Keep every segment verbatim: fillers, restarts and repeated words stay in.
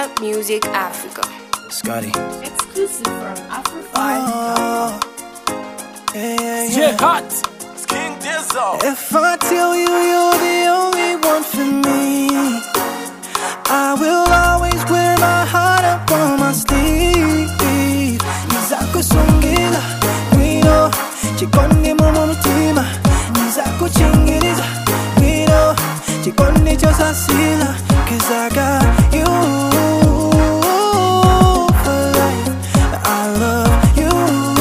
Music Africa. Scotty. Exclusive from Afro Oh, yeah, yeah, Yeah, yeah. hot. It's King Dizzo. If I tell you you're the only one for me, I will always wear my heart up on my sleeve. Nizako songela, wino, chikoni momo mutima. Nizako chingiriza, wino, chikoni chosasila. Cause I got you for life. I love you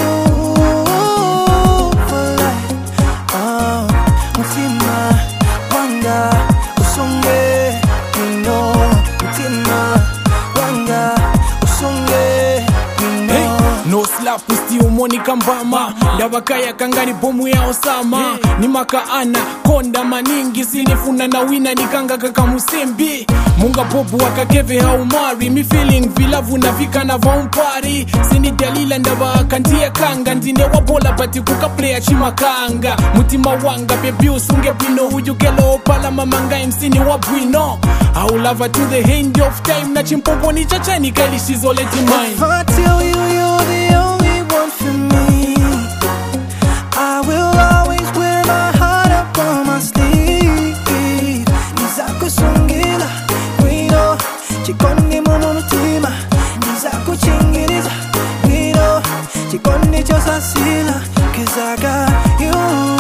for life. Oh, mutima wanga usonge, you know. Mutima wanga usonge, you Hey, know. no slap still Monica Mbama Ndabakaya kangani bomu ya Osama Ni makaana konda maningi Sinifuna na wina nikanga kaka musembi Munga popu wakakeve haumari Mi feeling vilavu na vika na vaumpari Sini dalila ndaba kantia kanga Ndine wabola pati kuka playa chimakanga Mutima wanga baby usunge pino Ujukelo opala mamanga msini wabwino I will love her to the end of time Na chimpompo ni chachani kaili she's all let in mine If I tell you you're the only one for me, I will always wear my heart up on my sleeve. Nizako songela, wino, chikoni momo mutima. Nizako chingiriza, wino, chikoni chosasila. Cause I got you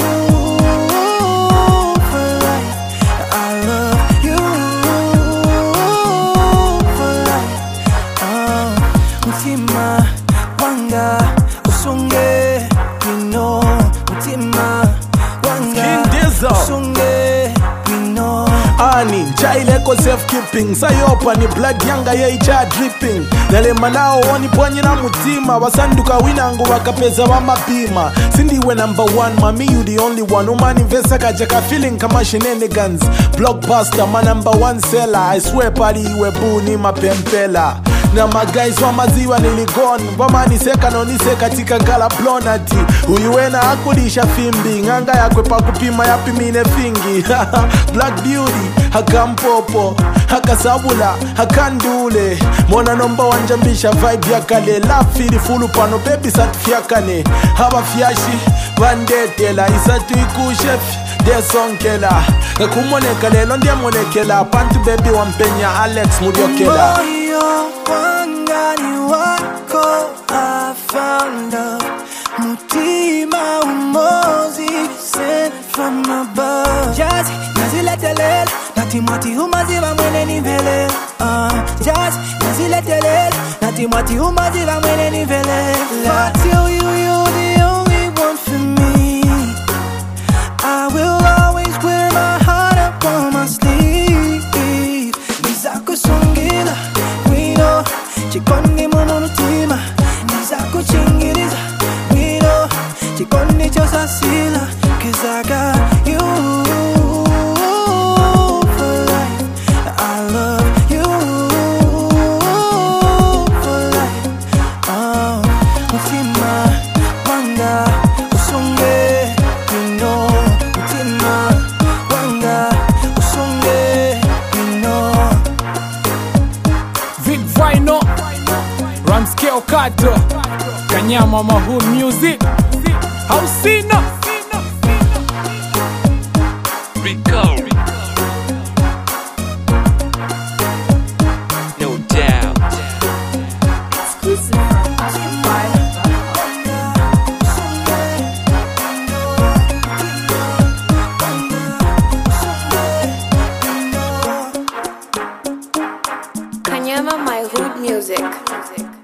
for life. I love you for life. Oh, mutima wanga usonge, you know. Mutima wanga King Dizzo. usonge, you know. Ani, chaileko self-keeping Sayopa ni blood yanga ye icha dripping Nalema nao wani pwanyi na mutima Wasanduka winangu wakapeza wa mapima Sindiwe number one, mami you the only one Umani investa kajaka feeling kama shenanigans Blockbuster, ma number one seller I swear pali iwe buu ni mapempela Na magays wa maziwa niligon Wamani seka no niseka tika ngala blonati Uyuwena akulisha fimbi Nganga ya kwepa kupima ya pimine fingi Black beauty, haka mpopo Haka sabula, haka ndule Mona nomba wanjambisha vibe ya kale Lafiri fulu pano baby satu fiakane Haba fiashi, vandetela Isatu ikushefi, desonkela Kakumoneka lelo ndiye monekela Pantu baby wampenya Alex Mudiokela Moyo wangani wako I found love. Mutima umozi sent from above. Just naziletelele natimwati humaziva mwene nivele. Uh, just naziletelele natimwati humaziva mwene nivele. I tell you you're the only one for me, I will always wear my heart up on my sleeve. Nizako songela, wino, chikoni momo mutima. Nizako chingiriza, wino, chikoni chosasila. Cause I got you for life. I love you for life. Oh, mutima wanga usonge, you know. Mutima wanga usonge, you know. Vic Vino Ramskeo Kato Kanyama Mahood Music Hausina Rico. No doubt. Exclusive from Afro Kanyama My Hood Music.